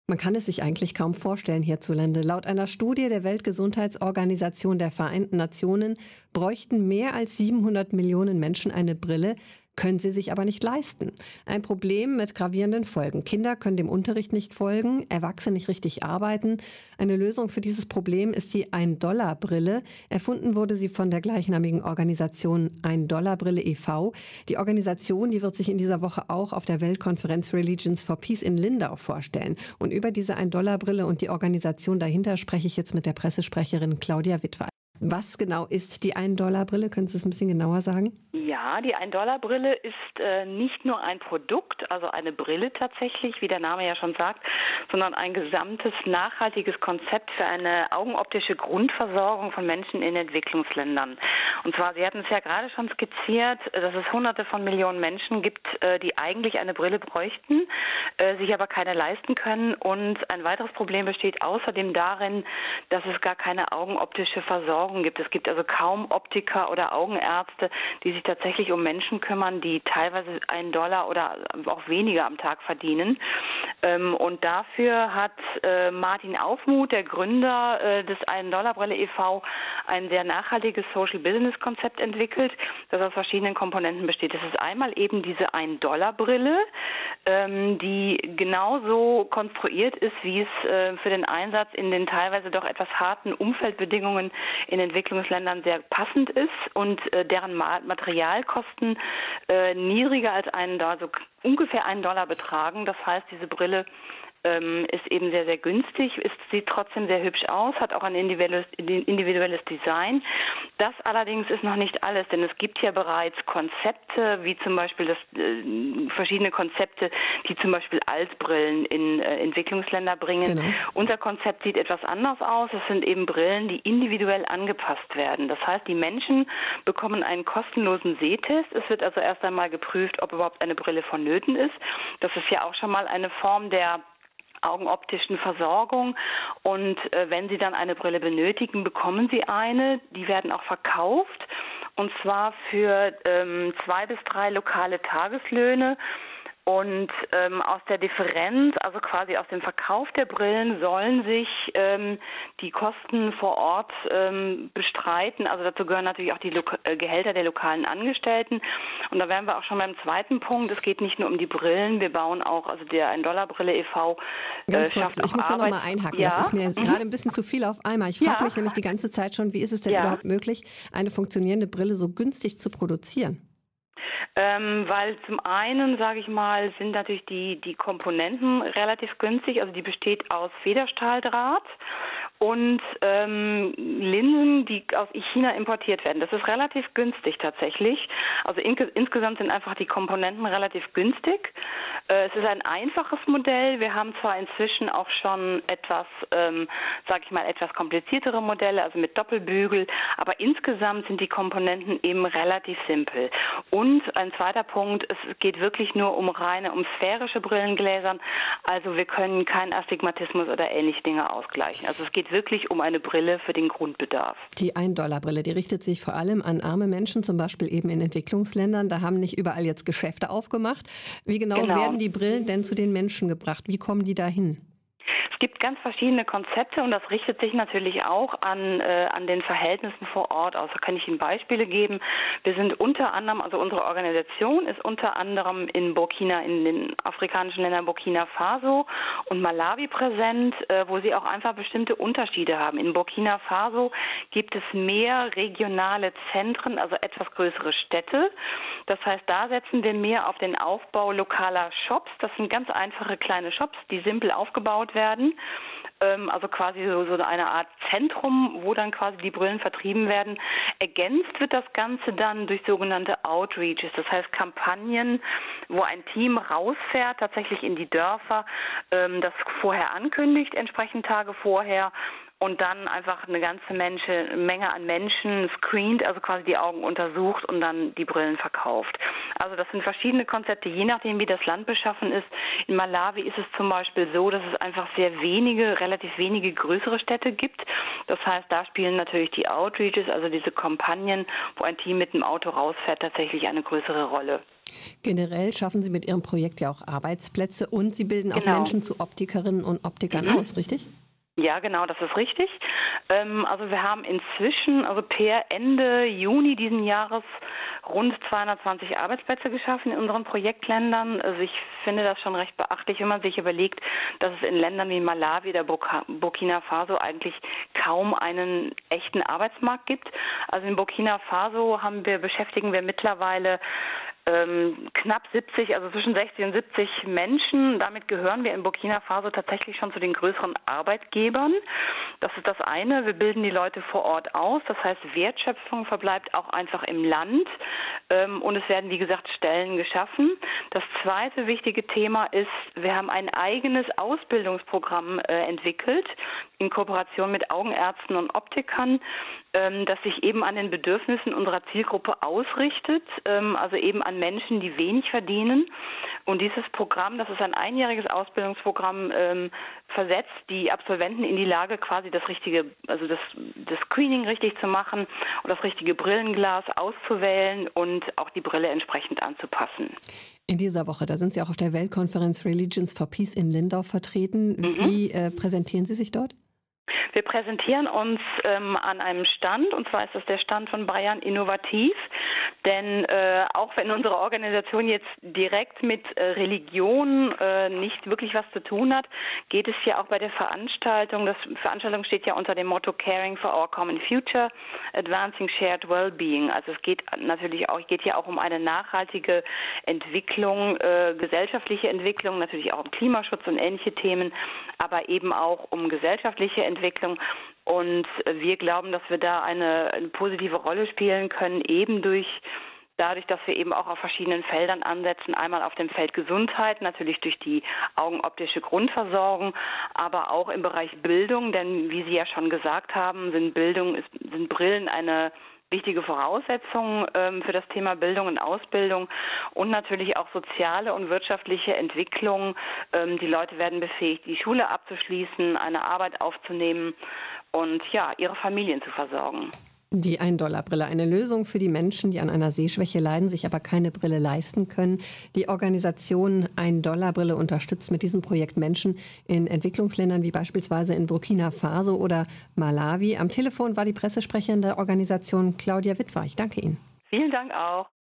Man kann es sich eigentlich kaum vorstellen hierzulande. Laut einer Studie der Weltgesundheitsorganisation der Vereinten Nationen bräuchten mehr als 700 Millionen Menschen eine Brille, können sie sich aber nicht leisten. Ein Problem mit gravierenden Folgen. Kinder können dem Unterricht nicht folgen, Erwachsene nicht richtig arbeiten. Eine Lösung für dieses Problem ist die Ein-Dollar-Brille. Erfunden wurde sie von der gleichnamigen Organisation Ein-Dollar-Brille e.V. Die Organisation, die wird sich in dieser Woche auch auf der Weltkonferenz Religions for Peace in Lindau vorstellen. Und über diese Ein-Dollar-Brille und die Organisation dahinter spreche ich jetzt mit der Pressesprecherin Claudia Witwer. Was genau ist die Ein-Dollar-Brille? Können Sie es ein bisschen genauer sagen? Ja, die Ein-Dollar-Brille ist nicht nur ein Produkt, also eine Brille tatsächlich, wie der Name ja schon sagt, sondern ein gesamtes nachhaltiges Konzept für eine augenoptische Grundversorgung von Menschen in Entwicklungsländern. Und zwar, Sie hatten es ja gerade schon skizziert, dass es Hunderte von Millionen Menschen gibt, die eigentlich eine Brille bräuchten, sich aber keine leisten können. Und ein weiteres Problem besteht außerdem darin, dass es gar keine augenoptische Versorgung gibt. Es gibt also kaum Optiker oder Augenärzte, die sich tatsächlich um Menschen kümmern, die teilweise $1 oder auch weniger am Tag verdienen. Und dafür hat Martin Aufmuth, der Gründer des Ein-Dollar-Brille e.V., ein sehr nachhaltiges Social-Business-Konzept entwickelt, das aus verschiedenen Komponenten besteht. Das ist einmal eben diese Ein-Dollar-Brille, die genauso konstruiert ist, wie es für den Einsatz in den teilweise doch etwas harten Umfeldbedingungen in Entwicklungsländern sehr passend ist und deren Materialkosten niedriger als $1, also ungefähr $1 betragen. Das heißt, diese Brille ist eben sehr, sehr günstig, sieht trotzdem sehr hübsch aus, hat auch ein individuelles Design. Das allerdings ist noch nicht alles, denn es gibt ja bereits Konzepte, wie zum Beispiel verschiedene Konzepte, die zum Beispiel Altbrillen in Entwicklungsländer bringen. Genau. Unser Konzept sieht etwas anders aus. Es sind eben Brillen, die individuell angepasst werden. Das heißt, die Menschen bekommen einen kostenlosen Sehtest. Es wird also erst einmal geprüft, ob überhaupt eine Brille vonnöten ist. Das ist ja auch schon mal eine Form der augenoptischen Versorgung, und wenn Sie dann eine Brille benötigen, bekommen Sie eine. Die werden auch verkauft, und zwar für 2 bis 3 lokale Tageslöhne. Und aus der Differenz, also quasi aus dem Verkauf der Brillen, sollen sich die Kosten vor Ort bestreiten. Also dazu gehören natürlich auch die Gehälter der lokalen Angestellten. Und da wären wir auch schon beim zweiten Punkt. Es geht nicht nur um die Brillen, wir bauen auch, also der Ein-Dollar-Brille e.V. Ganz kurz, ich muss da nochmal einhaken. Ja? Das ist mir gerade ein bisschen zu viel auf einmal. Ich frage mich nämlich die ganze Zeit schon, wie ist es denn überhaupt möglich, eine funktionierende Brille so günstig zu produzieren? Weil zum einen, sage ich mal, sind natürlich die Komponenten relativ günstig. Also die besteht aus Federstahldraht und Linsen, die aus China importiert werden. Das ist relativ günstig tatsächlich. Also insgesamt sind einfach die Komponenten relativ günstig. Es ist ein einfaches Modell. Wir haben zwar inzwischen auch schon etwas, sage ich mal, etwas kompliziertere Modelle, also mit Doppelbügel, aber insgesamt sind die Komponenten eben relativ simpel. Und ein zweiter Punkt, es geht wirklich nur um sphärische Brillengläsern. Also wir können keinen Astigmatismus oder ähnliche Dinge ausgleichen. Also es geht wirklich um eine Brille für den Grundbedarf. Die Ein-Dollar-Brille, die richtet sich vor allem an arme Menschen, zum Beispiel eben in Entwicklungsländern. Da haben nicht überall jetzt Geschäfte aufgemacht. Wie genau werden die Brillen denn zu den Menschen gebracht? Wie kommen die dahin? Es gibt ganz verschiedene Konzepte, und das richtet sich natürlich auch an den Verhältnissen vor Ort aus. Da kann ich Ihnen Beispiele geben. Wir sind unter anderem, also unsere Organisation ist unter anderem in den afrikanischen Ländern Burkina Faso und Malawi präsent, wo sie auch einfach bestimmte Unterschiede haben. In Burkina Faso gibt es mehr regionale Zentren, also etwas größere Städte. Das heißt, da setzen wir mehr auf den Aufbau lokaler Shops. Das sind ganz einfache kleine Shops, die simpel aufgebaut werden. Also quasi so eine Art Zentrum, wo dann quasi die Brillen vertrieben werden. Ergänzt wird das Ganze dann durch sogenannte Outreaches, das heißt Kampagnen, wo ein Team rausfährt, tatsächlich in die Dörfer, das vorher ankündigt, entsprechend Tage vorher, und dann einfach eine ganze Menge an Menschen screent, also quasi die Augen untersucht und dann die Brillen verkauft. Also das sind verschiedene Konzepte, je nachdem wie das Land beschaffen ist. In Malawi ist es zum Beispiel so, dass es einfach relativ wenige größere Städte gibt. Das heißt, da spielen natürlich die Outreaches, also diese Kampagnen, wo ein Team mit dem Auto rausfährt, tatsächlich eine größere Rolle. Generell schaffen Sie mit Ihrem Projekt ja auch Arbeitsplätze und Sie bilden auch Genau. Menschen zu Optikerinnen und Optikern Mhm. aus, richtig? Ja, genau, das ist richtig. Also wir haben inzwischen, also per Ende Juni diesen Jahres, rund 220 Arbeitsplätze geschaffen in unseren Projektländern. Also ich finde das schon recht beachtlich, wenn man sich überlegt, dass es in Ländern wie Malawi oder Burkina Faso eigentlich kaum einen echten Arbeitsmarkt gibt. Also in Burkina Faso beschäftigen wir mittlerweile knapp 70, also zwischen 60 und 70 Menschen. Damit gehören wir in Burkina Faso tatsächlich schon zu den größeren Arbeitgebern. Das ist das eine. Wir bilden die Leute vor Ort aus. Das heißt, Wertschöpfung verbleibt auch einfach im Land. Und es werden, wie gesagt, Stellen geschaffen. Das zweite wichtige Thema ist, wir haben ein eigenes Ausbildungsprogramm entwickelt in Kooperation mit Augenärzten und Optikern, das sich eben an den Bedürfnissen unserer Zielgruppe ausrichtet, also eben an Menschen, die wenig verdienen. Und dieses Programm, das ist ein einjähriges Ausbildungsprogramm, versetzt die Absolventen in die Lage, quasi das Screening richtig zu machen und das richtige Brillenglas auszuwählen und auch die Brille entsprechend anzupassen. In dieser Woche, da sind Sie auch auf der Weltkonferenz Religions for Peace in Lindau vertreten. Wie präsentieren Sie sich dort? Wir präsentieren uns an einem Stand, und zwar ist das der Stand von Bayern Innovativ, denn auch wenn unsere Organisation jetzt direkt mit Religion nicht wirklich was zu tun hat, geht es ja auch bei der Veranstaltung, die Veranstaltung steht ja unter dem Motto Caring for Our Common Future, Advancing Shared Wellbeing. Also es geht ja auch um eine nachhaltige Entwicklung, gesellschaftliche Entwicklung, natürlich auch um Klimaschutz und ähnliche Themen, aber eben auch um gesellschaftliche Entwicklung. Und wir glauben, dass wir da eine positive Rolle spielen können, eben dadurch, dass wir eben auch auf verschiedenen Feldern ansetzen. Einmal auf dem Feld Gesundheit, natürlich durch die augenoptische Grundversorgung, aber auch im Bereich Bildung, denn wie Sie ja schon gesagt haben, sind Brillen eine wichtige Voraussetzung für das Thema Bildung und Ausbildung und natürlich auch soziale und wirtschaftliche Entwicklung. Die Leute werden befähigt, die Schule abzuschließen, eine Arbeit aufzunehmen und ja, ihre Familien zu versorgen. Die 1-Dollar-Brille, eine Lösung für die Menschen, die an einer Sehschwäche leiden, sich aber keine Brille leisten können. Die Organisation 1-Dollar-Brille unterstützt mit diesem Projekt Menschen in Entwicklungsländern wie beispielsweise in Burkina Faso oder Malawi. Am Telefon war die Pressesprecherin der Organisation Claudia Witwer. Ich danke Ihnen. Vielen Dank auch.